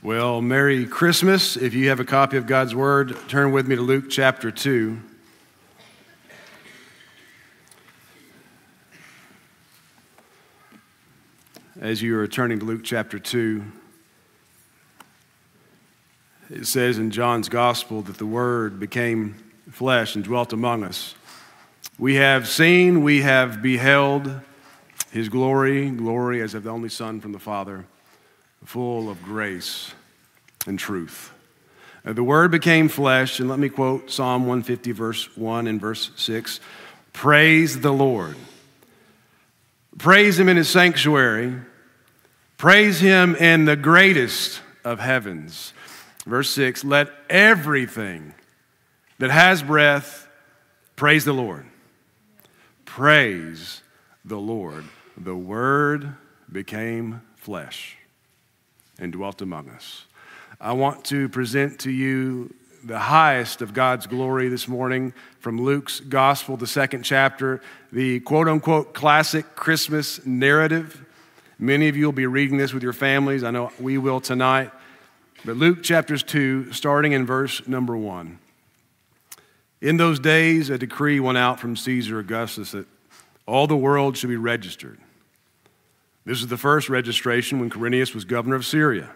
Well, Merry Christmas. If you have a copy of God's Word, turn with me to Luke chapter 2. As you are turning to Luke chapter 2, it says in John's Gospel that the Word became flesh and dwelt among us. We have seen, we have beheld His glory as of the only Son from the Father, full of grace and truth. The Word became flesh, and let me quote Psalm 150, verse 1 and verse 6. Praise the Lord. Praise Him in His sanctuary. Praise Him in the greatest of heavens. Verse 6, let everything that has breath praise the Lord. Praise the Lord. The Word became flesh and dwelt among us. I want to present to you the highest of God's glory this morning from Luke's Gospel, the second chapter, the quote-unquote classic Christmas narrative. Many of you will be reading this with your families. I know we will tonight. But Luke chapter 2, starting in verse number 1. In those days, a decree went out from Caesar Augustus that all the world should be registered. This was the first registration when Quirinius was governor of Syria.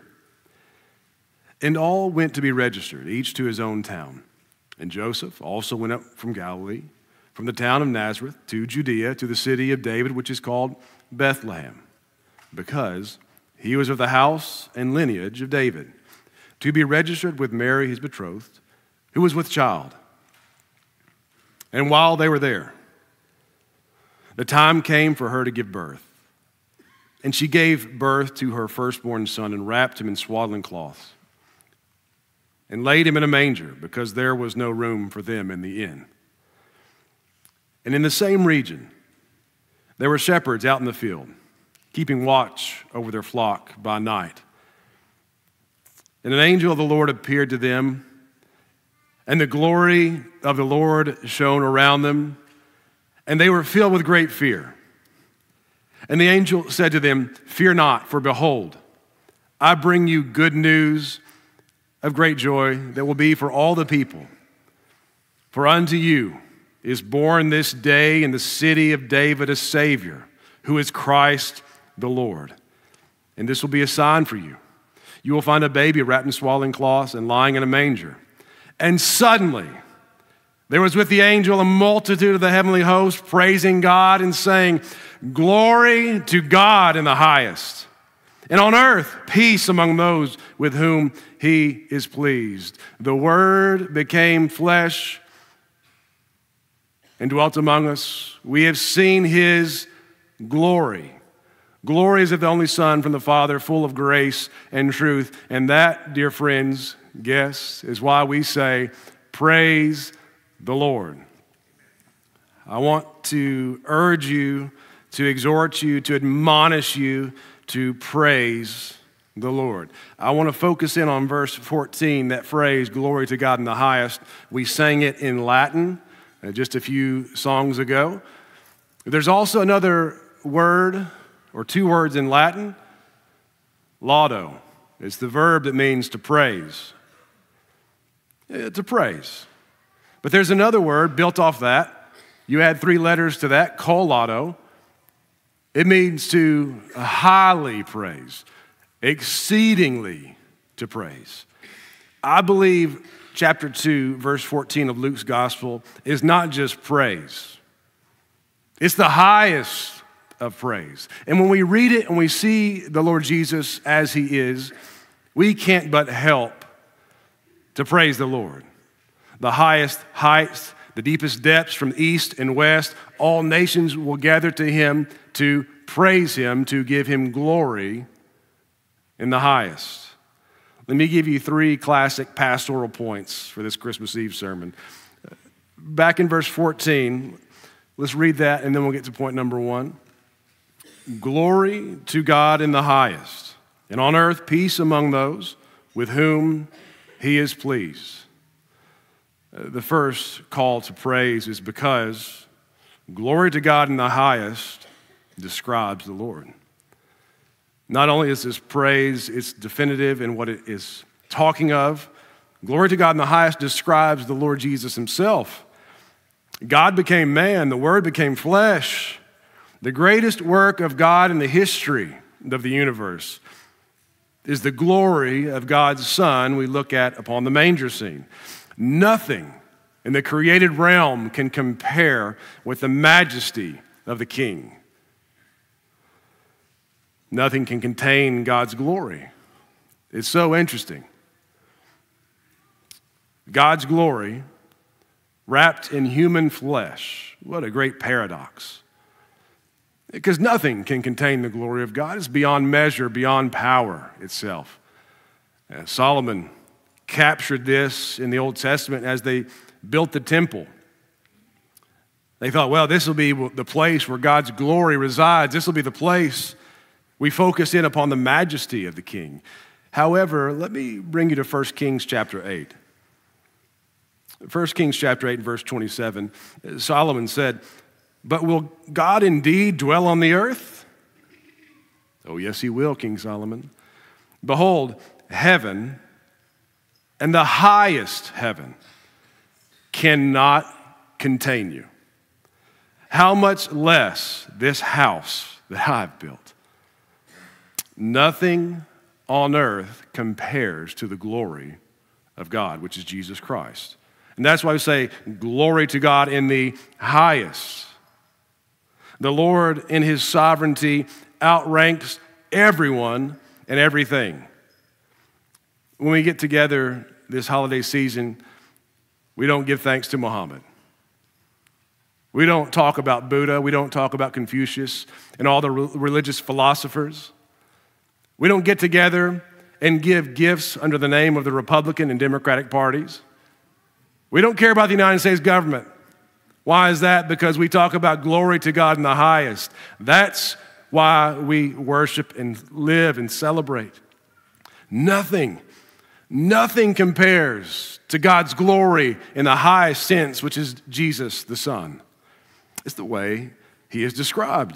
And all went to be registered, each to his own town. And Joseph also went up from Galilee, from the town of Nazareth to Judea, to the city of David, which is called Bethlehem, because he was of the house and lineage of David, to be registered with Mary, his betrothed, who was with child. And while they were there, the time came for her to give birth. And she gave birth to her firstborn son and wrapped him in swaddling cloths and laid him in a manger because there was no room for them in the inn. And in the same region, there were shepherds out in the field, keeping watch over their flock by night. And an angel of the Lord appeared to them, and the glory of the Lord shone around them, and they were filled with great fear. And the angel said to them, fear not, for behold, I bring you good news of great joy that will be for all the people. For unto you is born this day in the city of David a Savior, who is Christ the Lord. And this will be a sign for you. You will find a baby wrapped in swaddling cloths and lying in a manger. And suddenly there was with the angel a multitude of the heavenly host praising God and saying, glory to God in the highest, and on earth peace among those with whom He is pleased. The Word became flesh and dwelt among us. We have seen His glory. Glory is of the only Son from the Father, full of grace and truth. And that, dear friends, guess, is why we say, praise the Lord. I want to urge you, to exhort you, to admonish you to praise the Lord. I want to focus in on verse 14, that phrase, glory to God in the highest. We sang it in Latin just a few songs ago. There's also another word, or two words in Latin, laudo. It's the verb that means to praise. To praise. But there's another word built off that. You add three letters to that, collaudo. It means to highly praise, exceedingly to praise. I believe chapter 2, verse 14 of Luke's gospel is not just praise. It's the highest of praise. And when we read it and we see the Lord Jesus as He is, we can't but help to praise the Lord. The highest heights, the deepest depths from east and west, all nations will gather to Him to praise Him, to give Him glory in the highest. Let me give you three classic pastoral points for this Christmas Eve sermon. Back in verse 14, let's read that and then we'll get to point number 1. Glory to God in the highest, and on earth peace among those with whom He is pleased. The first call to praise is because glory to God in the highest describes the Lord. Not only is this praise, it's definitive in what it is talking of. Glory to God in the highest describes the Lord Jesus himself. God became man, the Word became flesh. The greatest work of God in the history of the universe is the glory of God's Son we look at upon the manger scene. Nothing in the created realm can compare with the majesty of the King. Nothing can contain God's glory. It's so interesting. God's glory wrapped in human flesh. What a great paradox. Because nothing can contain the glory of God. It's beyond measure, beyond power itself. And Solomon captured this in the Old Testament as they built the temple. They thought, well, this will be the place where God's glory resides. This will be the place we focus in upon the majesty of the King. However, let me bring you to 1 Kings chapter 8. 1 Kings chapter 8 and verse 27, Solomon said, "But will God indeed dwell on the earth?" "Oh, yes, he will, King Solomon. Behold, heaven and the highest heaven cannot contain you. How much less this house that I've built? Nothing on earth compares to the glory of God, which is Jesus Christ." And that's why we say, glory to God in the highest. The Lord in his sovereignty outranks everyone and everything. When we get together this holiday season, we don't give thanks to Muhammad. We don't talk about Buddha. We don't talk about Confucius and all the religious philosophers. We don't get together and give gifts under the name of the Republican and Democratic parties. We don't care about the United States government. Why is that? Because we talk about glory to God in the highest. That's why we worship and live and celebrate. Nothing compares to God's glory in the highest sense, which is Jesus the Son. It's the way he is described.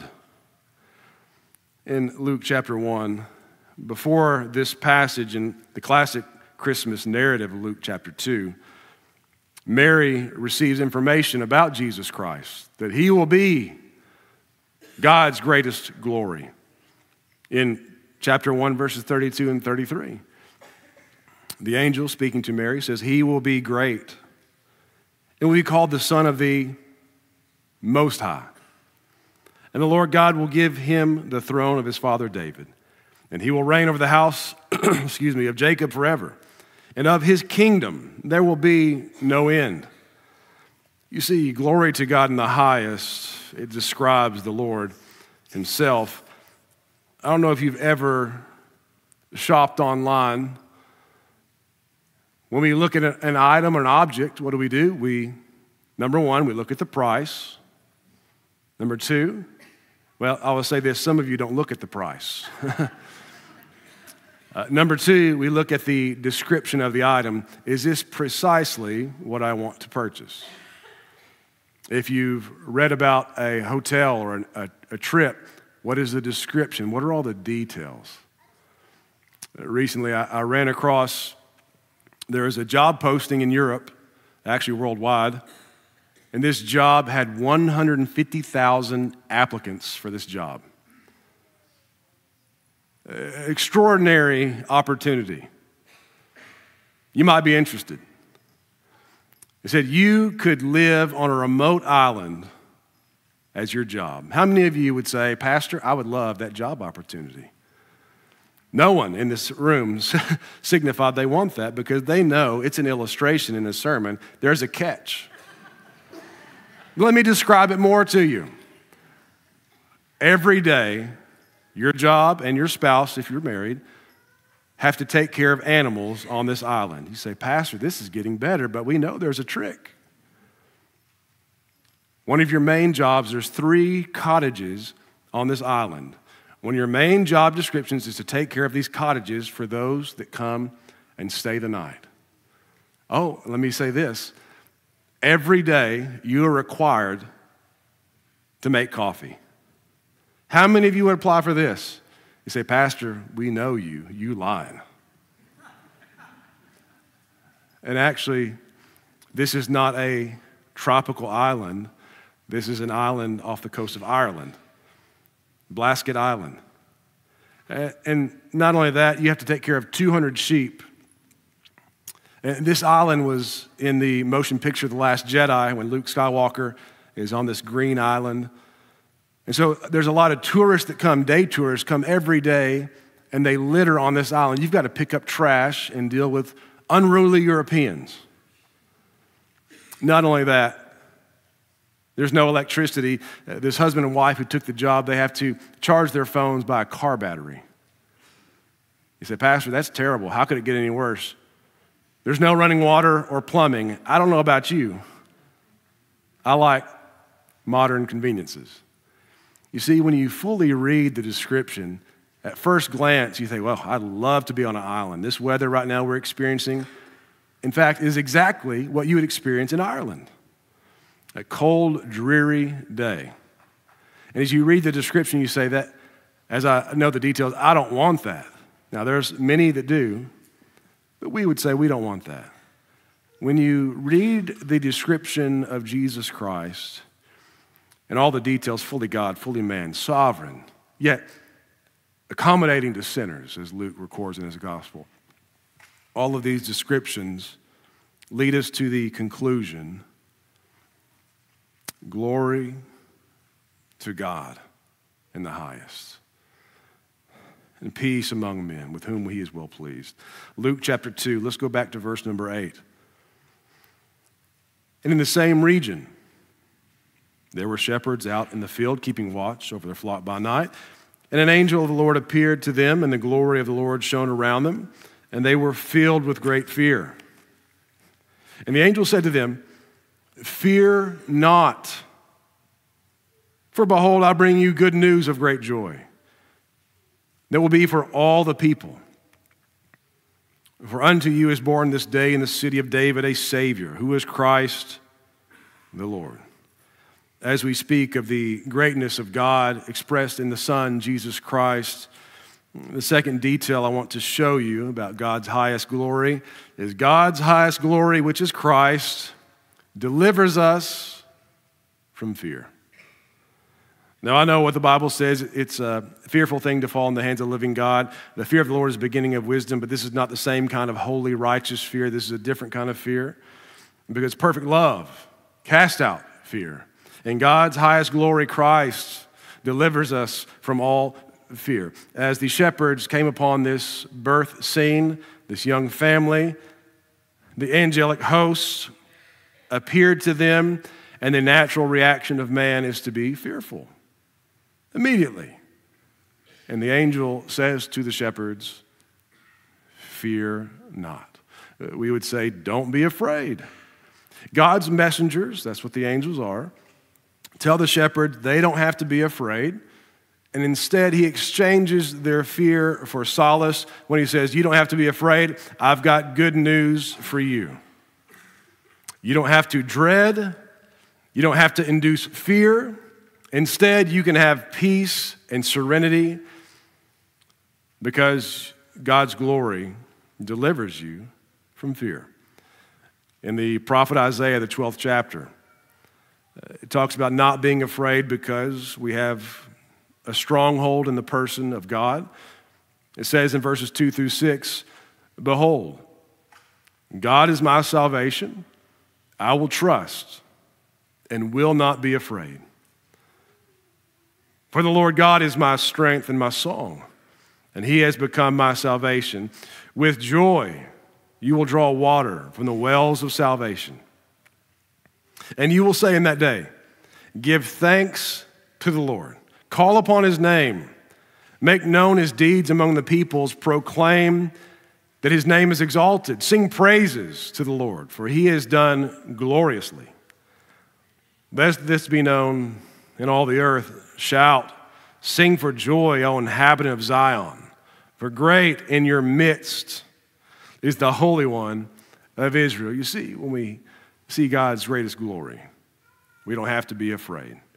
In Luke chapter 1, before this passage in the classic Christmas narrative of Luke chapter 2, Mary receives information about Jesus Christ, that he will be God's greatest glory. In chapter 1, verses 32 and 33, the angel speaking to Mary says, "He will be great and will be called the Son of the Most High. And the Lord God will give him the throne of his father David, and he will reign over the house of Jacob forever. And of his kingdom there will be no end." You see, glory to God in the highest, it describes the Lord himself. I don't know if you've ever shopped online. When we look at an item or an object, what do? Number one, we look at the price. Number two, well, I will say this, some of you don't look at the price. Number two, we look at the description of the item. Is this precisely what I want to purchase? If you've read about a hotel or a trip, what is the description? What are all the details? Recently, I ran across, there is a job posting in Europe, actually worldwide, and this job had 150,000 applicants for this job. Extraordinary opportunity. You might be interested. It said you could live on a remote island as your job. How many of you would say, "Pastor, I would love that job opportunity"? No one in this room signified they want that because they know it's an illustration in a sermon. There's a catch. Let me describe it more to you. Every day, your job and your spouse, if you're married, have to take care of animals on this island. You say, "Pastor, this is getting better, but we know there's a trick." One of your main jobs, there's 3 cottages on this island. One of your main job descriptions is to take care of these cottages for those that come and stay the night. Oh, let me say this. Every day, you are required to make coffee. How many of you would apply for this? You say, Pastor, we know you. You lying. And actually, this is not a tropical island. This is an island off the coast of Ireland, Blasket Island. And not only that, you have to take care of 200 sheep. And this island was in the motion picture The Last Jedi when Luke Skywalker is on this green island. And so there's a lot of tourists that come, day tourists, come every day, and they litter on this island. You've got to pick up trash and deal with unruly Europeans. Not only that, there's no electricity. This husband and wife who took the job, they have to charge their phones by a car battery. You say, Pastor, that's terrible. How could it get any worse? There's no running water or plumbing. I don't know about you. I like modern conveniences. You see, when you fully read the description, at first glance, you think, well, I'd love to be on an island. This weather right now we're experiencing, in fact, is exactly what you would experience in Ireland. A cold, dreary day. And as you read the description, you say that, as I know the details, I don't want that. Now, there's many that do, but we would say we don't want that. When you read the description of Jesus Christ and all the details, fully God, fully man, sovereign, yet accommodating to sinners, as Luke records in his gospel, all of these descriptions lead us to the conclusion: glory to God in the highest, and peace among men with whom he is well pleased. Luke chapter 2, let's go back to verse number 8. And in the same region, there were shepherds out in the field keeping watch over their flock by night. And an angel of the Lord appeared to them, and the glory of the Lord shone around them, and they were filled with great fear. And the angel said to them, fear not, for behold, I bring you good news of great joy that will be for all the people. For unto you is born this day in the city of David a Savior, who is Christ the Lord. As we speak of the greatness of God expressed in the Son, Jesus Christ, the second detail I want to show you about God's highest glory is God's highest glory, which is Christ, delivers us from fear. Now, I know what the Bible says. It's a fearful thing to fall in the hands of the living God. The fear of the Lord is the beginning of wisdom, but this is not the same kind of holy, righteous fear. This is a different kind of fear, because perfect love casts out fear. And God's highest glory, Christ, delivers us from all fear. As the shepherds came upon this birth scene, this young family, the angelic hosts appeared to them, and the natural reaction of man is to be fearful immediately. And the angel says to the shepherds, fear not. We would say, don't be afraid. God's messengers, that's what the angels are, tell the shepherds they don't have to be afraid. And instead, he exchanges their fear for solace when he says, you don't have to be afraid. I've got good news for you. You don't have to dread. You don't have to induce fear. Instead, you can have peace and serenity because God's glory delivers you from fear. In the prophet Isaiah, the 12th chapter, it talks about not being afraid because we have a stronghold in the person of God. It says in verses 2 through 6, behold, God is my salvation. I will trust and will not be afraid. For the Lord God is my strength and my song, and he has become my salvation. With joy you will draw water from the wells of salvation. And you will say in that day, give thanks to the Lord. Call upon his name. Make known his deeds among the peoples. Proclaim that his name is exalted. Sing praises to the Lord, for he has done gloriously. Let this be known in all the earth. Shout, sing for joy, O inhabitant of Zion. For great in your midst is the Holy One of Israel. You see, when we see God's greatest glory, we don't have to be afraid.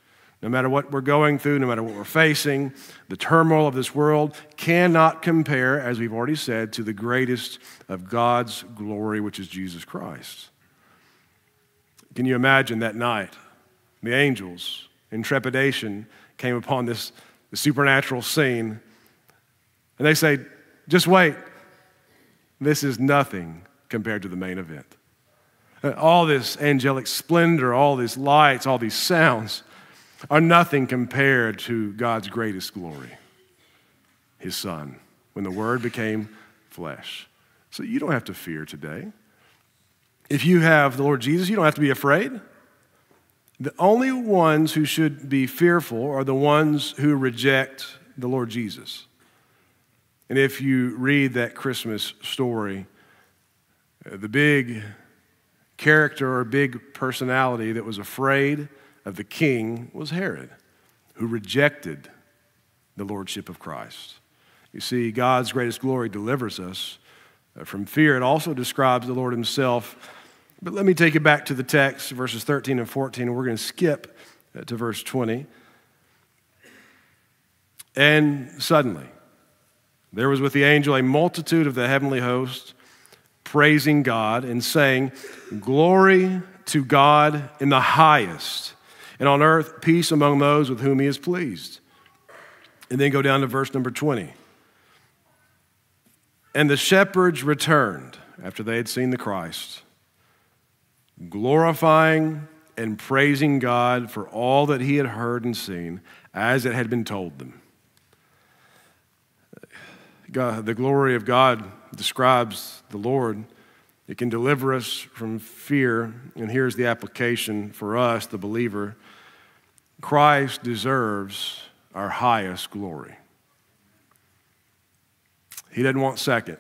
no matter what we're going through, no matter what we're facing, the turmoil of this world cannot compare, as we've already said, to the greatest of God's glory, which is Jesus Christ. Can you imagine that night? The angels, in trepidation, came upon this supernatural scene, and they say, just wait. This is nothing compared to the main event. All this angelic splendor, all these lights, all these sounds are nothing compared to God's greatest glory, his Son, when the Word became flesh. So you don't have to fear today. If you have the Lord Jesus, you don't have to be afraid. The only ones who should be fearful are the ones who reject the Lord Jesus. And if you read that Christmas story, the big character or big personality that was afraid of the king was Herod, who rejected the lordship of Christ. You see, God's greatest glory delivers us from fear. It also describes the Lord himself. But let me take you back to the text, verses 13 and 14, and we're going to skip to verse 20. And suddenly, there was with the angel a multitude of the heavenly host, praising God and saying, "Glory to God in the highest, and on earth peace among those with whom he is pleased." And then go down to verse number 20. And the shepherds returned after they had seen the Christ, glorifying and praising God for all that he had heard and seen, as it had been told them. God, the glory of God describes the Lord. It can deliver us from fear. And here's the application for us, the believer. Christ deserves our highest glory. He doesn't want second.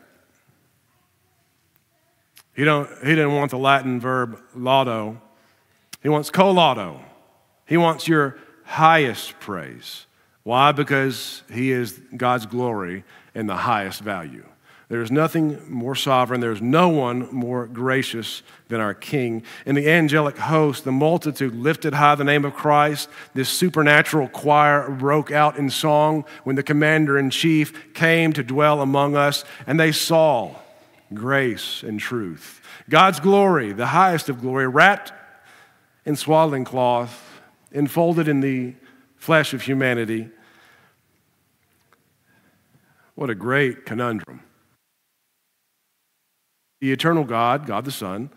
He didn't want the Latin verb laudo. He wants collaudo. He wants your highest praise. Why? Because he is God's glory and the highest value. There is nothing more sovereign. There is no one more gracious than our King. And the angelic host, the multitude, lifted high the name of Christ. This supernatural choir broke out in song when the commander-in-chief came to dwell among us, and they saw grace and truth. God's glory, the highest of glory, wrapped in swaddling cloth, enfolded in the flesh of humanity. What a great conundrum. The eternal God, God the Son,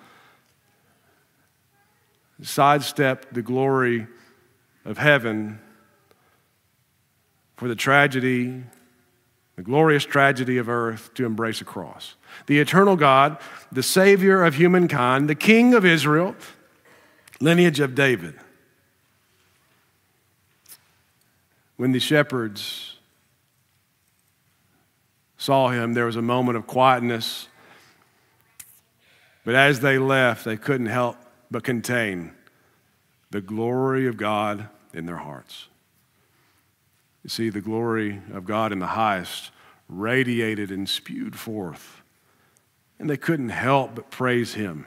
sidestepped the glory of heaven for the tragedy, the glorious tragedy of earth, to embrace a cross. The eternal God, the Savior of humankind, the King of Israel, lineage of David. When the shepherds saw him, there was a moment of quietness. But as they left, they couldn't help but contain the glory of God in their hearts. You see, the glory of God in the highest radiated and spewed forth, and they couldn't help but praise him.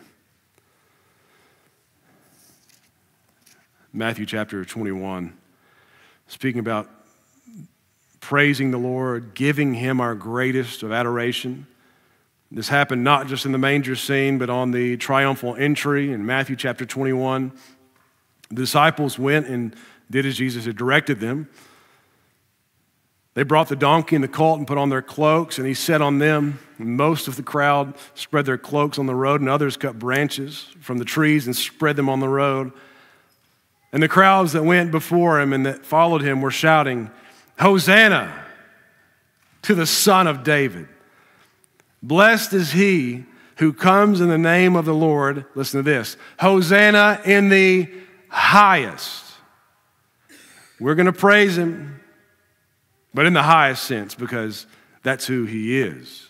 Matthew chapter 21, speaking about praising the Lord, giving him our greatest of adoration. This happened not just in the manger scene, but on the triumphal entry in Matthew chapter 21. The disciples went and did as Jesus had directed them. They brought the donkey and the colt and put on their cloaks, and he sat on them. Most of the crowd spread their cloaks on the road, and others cut branches from the trees and spread them on the road. And the crowds that went before him and that followed him were shouting, "Hosanna to the Son of David. Blessed is he who comes in the name of the Lord." Listen to this. Hosanna in the highest. We're going to praise him, but in the highest sense, because that's who he is.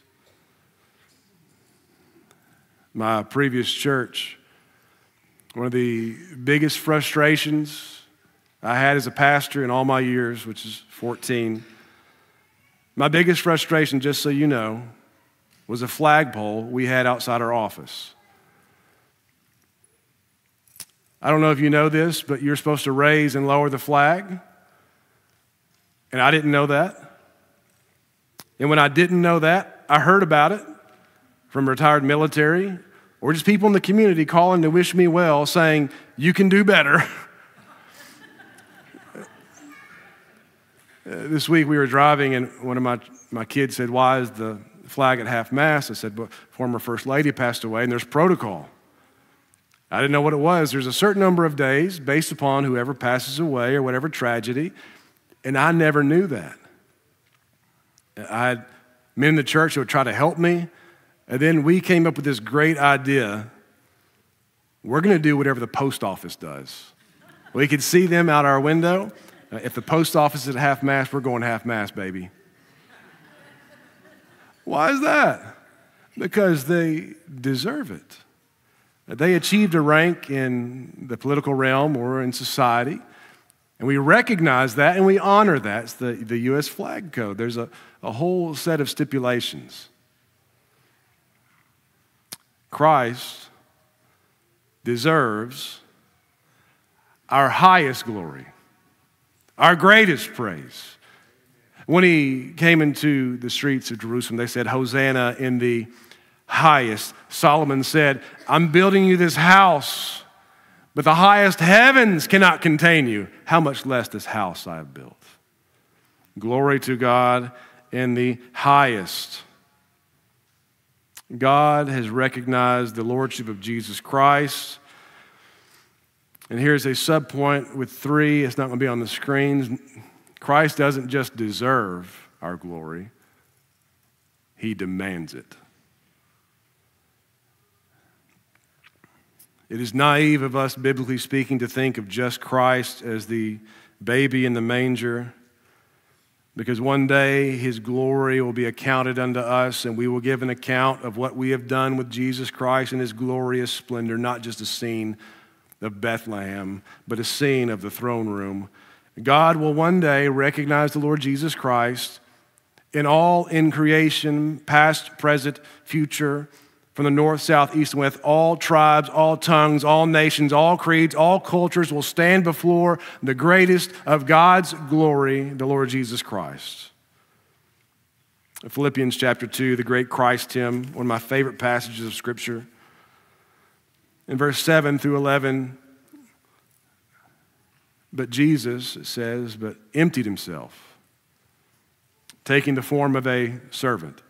My previous church, one of the biggest frustrations I had as a pastor in all my years, which is 14, my biggest frustration, just so you know, was a flagpole we had outside our office. I don't know if you know this, but you're supposed to raise and lower the flag. And I didn't know that. And when I didn't know that, I heard about it from retired military or just people in the community calling to wish me well, saying, you can do better. This week we were driving and one of my kids said, why is the flag at half-mast? I said, well, former First Lady passed away and there's protocol. I didn't know what it was. There's a certain number of days based upon whoever passes away or whatever tragedy, and I never knew that. I had men in the church who would try to help me, and then we came up with this great idea. We're going to do whatever the post office does. We could see them out our window. If the post office is at half-mast, we're going half-mast, baby. Why is that? Because they deserve it. They achieved a rank in the political realm or in society, and we recognize that and we honor that. It's the U.S. flag code. There's a whole set of stipulations. Christ deserves our highest glory, our greatest praise. When he came into the streets of Jerusalem, they said, Hosanna in the highest. Solomon said, I'm building you this house, but the highest heavens cannot contain you. How much less this house I have built? Glory to God in the highest. God has recognized the lordship of Jesus Christ. And here's a subpoint with 3. It's not going to be on the screens. Christ doesn't just deserve our glory. He demands it. It is naive of us, biblically speaking, to think of just Christ as the baby in the manger, because one day his glory will be accounted unto us, and we will give an account of what we have done with Jesus Christ in his glorious splendor, not just a scene of Bethlehem, but a scene of the throne room. God will one day recognize the Lord Jesus Christ in all in creation, past, present, future, from the north, south, east, and west. All tribes, all tongues, all nations, all creeds, all cultures will stand before the greatest of God's glory, the Lord Jesus Christ. Philippians chapter 2, the great Christ hymn, one of my favorite passages of Scripture. In verse 7 through 11, but Jesus, it says, but emptied himself, taking the form of a servant,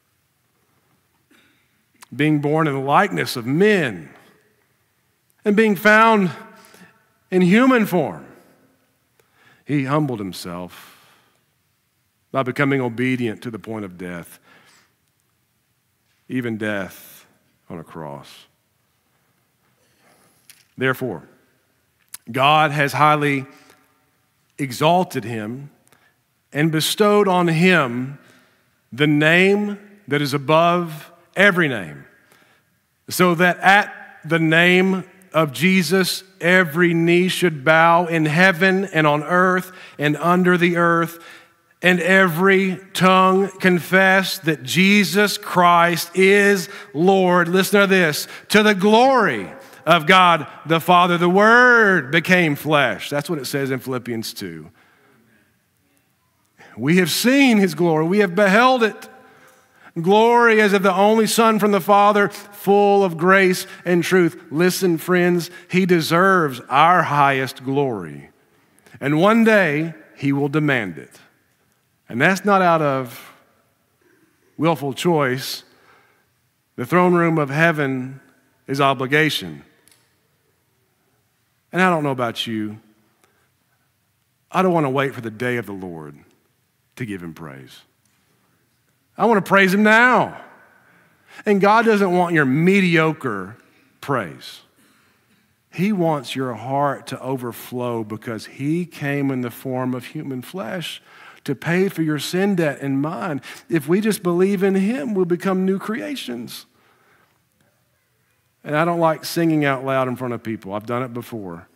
being born in the likeness of men, and being found in human form, he humbled himself by becoming obedient to the point of death, even death on a cross. Therefore, God has highly exalted him and bestowed on him the name that is above every name, so that at the name of Jesus, every knee should bow in heaven and on earth and under the earth, and every tongue confess that Jesus Christ is Lord. Listen to this, to the glory of God the Father. The Word became flesh. That's what it says in Philippians 2. We have seen his glory. We have beheld it. Glory as of the only Son from the Father, full of grace and truth. Listen, friends, he deserves our highest glory. And one day, he will demand it. And that's not out of willful choice. The throne room of heaven is obligation. And I don't know about you. I don't want to wait for the day of the Lord to give him praise. I want to praise him now. And God doesn't want your mediocre praise. He wants your heart to overflow because he came in the form of human flesh to pay for your sin debt and mine. If we just believe in him, we'll become new creations. And I don't like singing out loud in front of people. I've done it before.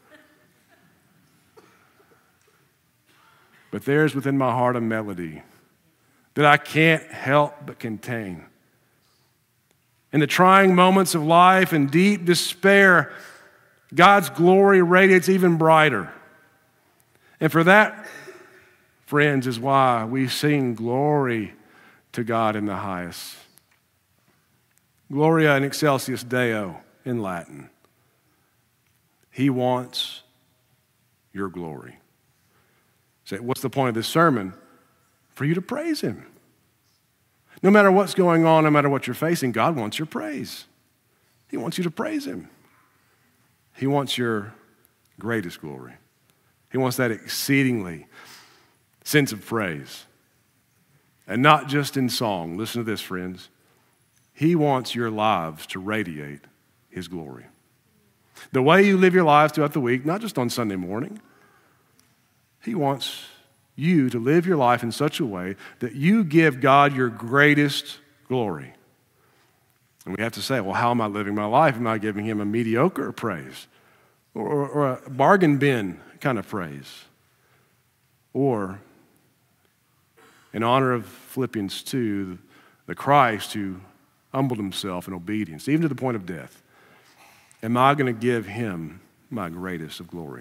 But there's within my heart a melody that I can't help but contain. In the trying moments of life and deep despair, God's glory radiates even brighter. And for that, friends, is why we sing glory to God in the highest. Gloria in excelsis Deo in Latin. He wants your glory. Say, what's the point of this sermon? For you to praise him. No matter what's going on, no matter what you're facing, God wants your praise. He wants you to praise him. He wants your greatest glory. He wants that exceedingly sense of praise. And not just in song. Listen to this, friends. He wants your lives to radiate his glory. The way you live your lives throughout the week, not just on Sunday morning. He wants you to live your life in such a way that you give God your greatest glory. And we have to say, well, how am I living my life? Am I giving him a mediocre praise? Or a bargain bin kind of praise? Or, in honor of Philippians 2, the Christ who humbled himself in obedience, even to the point of death, am I going to give him my greatest of glory?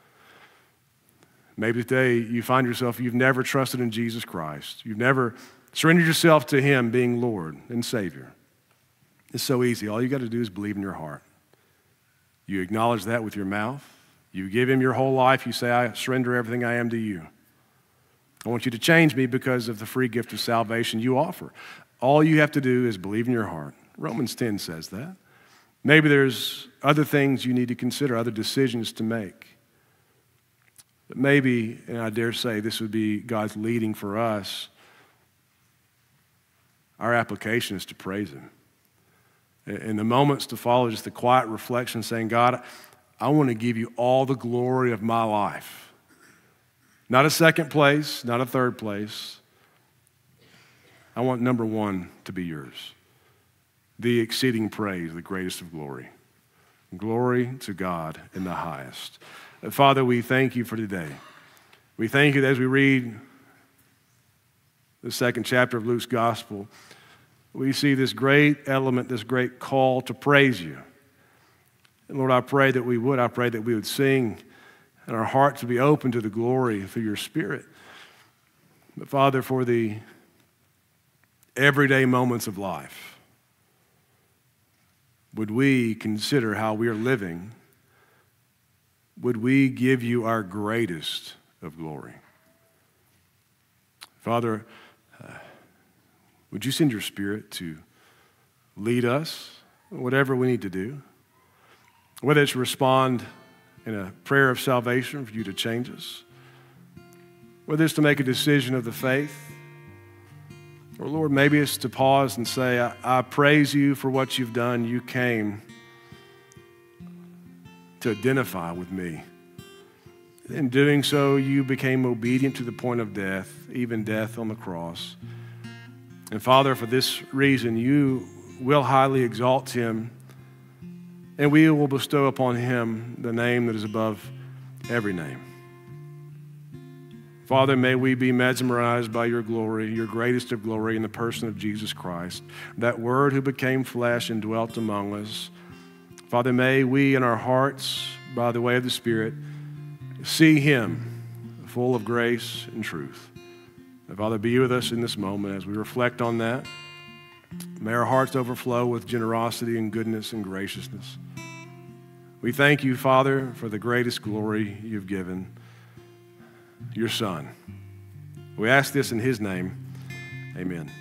Maybe today you find yourself, you've never trusted in Jesus Christ. You've never surrendered yourself to him being Lord and Savior. It's so easy. All you got to do is believe in your heart. You acknowledge that with your mouth. You give him your whole life. You say, I surrender everything I am to you. I want you to change me because of the free gift of salvation you offer. All you have to do is believe in your heart. Romans 10 says that. Maybe there's other things you need to consider, other decisions to make. But maybe, and I dare say this would be God's leading for us, our application is to praise him. In the moments to follow, just the quiet reflection saying, God, I want to give you all the glory of my life. Not a second place, not a third place. I want number one to be yours. The exceeding praise, the greatest of glory. Glory to God in the highest. Father, we thank you for today. We thank you that as we read the second chapter of Luke's gospel, we see this great element, this great call to praise you. And Lord, I pray that we would. I pray that we would sing and our hearts would be open to the glory through your Spirit. But Father, for the everyday moments of life, would we consider how we are living? Would we give you our greatest of glory? Father, would you send your Spirit to lead us, whatever we need to do? Whether it's respond in a prayer of salvation for you to change us, whether it's to make a decision of the faith, or Lord, maybe it's to pause and say, I praise you for what you've done. You came to identify with me. In doing so, you became obedient to the point of death, even death on the cross. And Father, for this reason, you will highly exalt him, and we will bestow upon him the name that is above every name. Father, may we be mesmerized by your glory, your greatest of glory in the person of Jesus Christ, that word who became flesh and dwelt among us. Father, may we in our hearts, by the way of the Spirit, see him full of grace and truth. And Father, be with us in this moment as we reflect on that. May our hearts overflow with generosity and goodness and graciousness. We thank you, Father, for the greatest glory you've given, your Son. We ask this in his name. Amen.